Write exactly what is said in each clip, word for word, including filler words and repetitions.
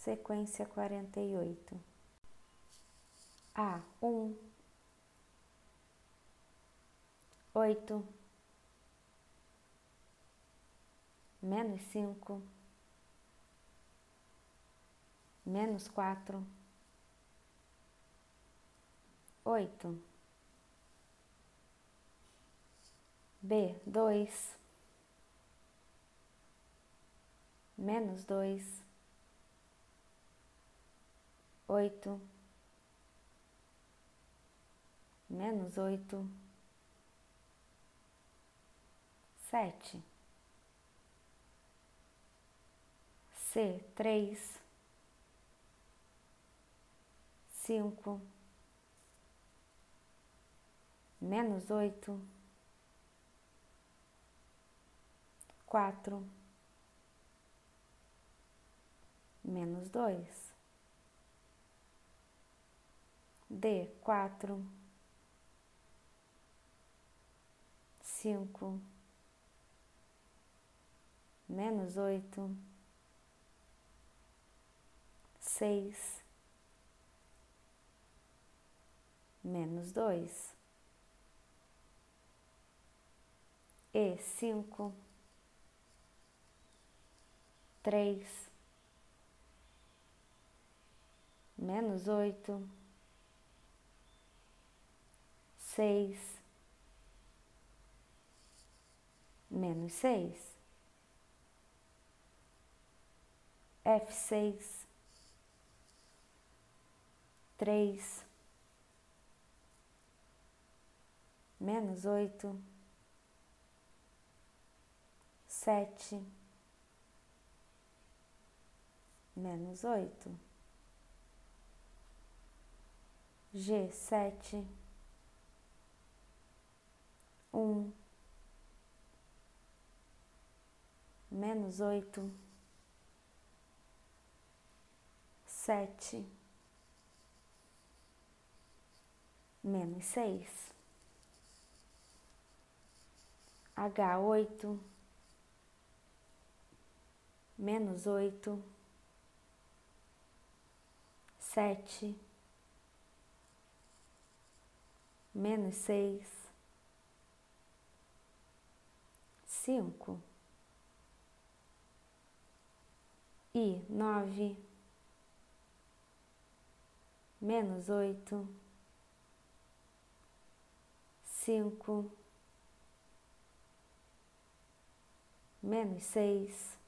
sequência quarenta e oito. A um, oito, menos cinco, menos quatro, oito. B dois, menos dois, oito, menos oito, sete. C três, cinco, menos oito, quatro, menos dois. D quatro, cinco, menos oito, seis, menos dois. E cinco, três, menos oito, seis, menos seis. F seis, três, menos oito, sete, menos oito. G sete, um, menos oito, sete, menos seis. H oito, menos oito, sete, menos seis, cinco. I nove, menos oito, cinco, menos seis,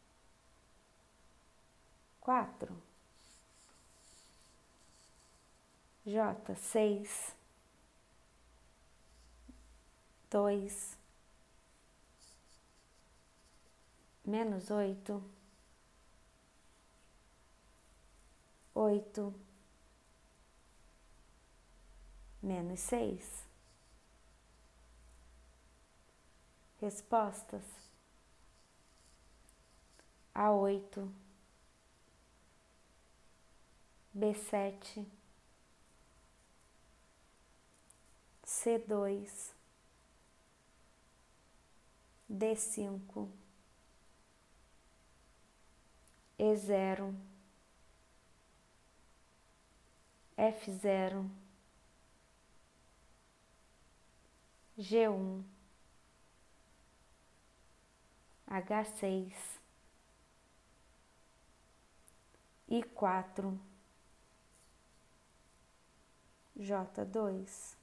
quatro. J seis, dois, menos oito, oito, menos seis. Respostas: A oito, B sete, C dois, D cinco, E zero, F zero, G um, H seis, I quatro, J dois.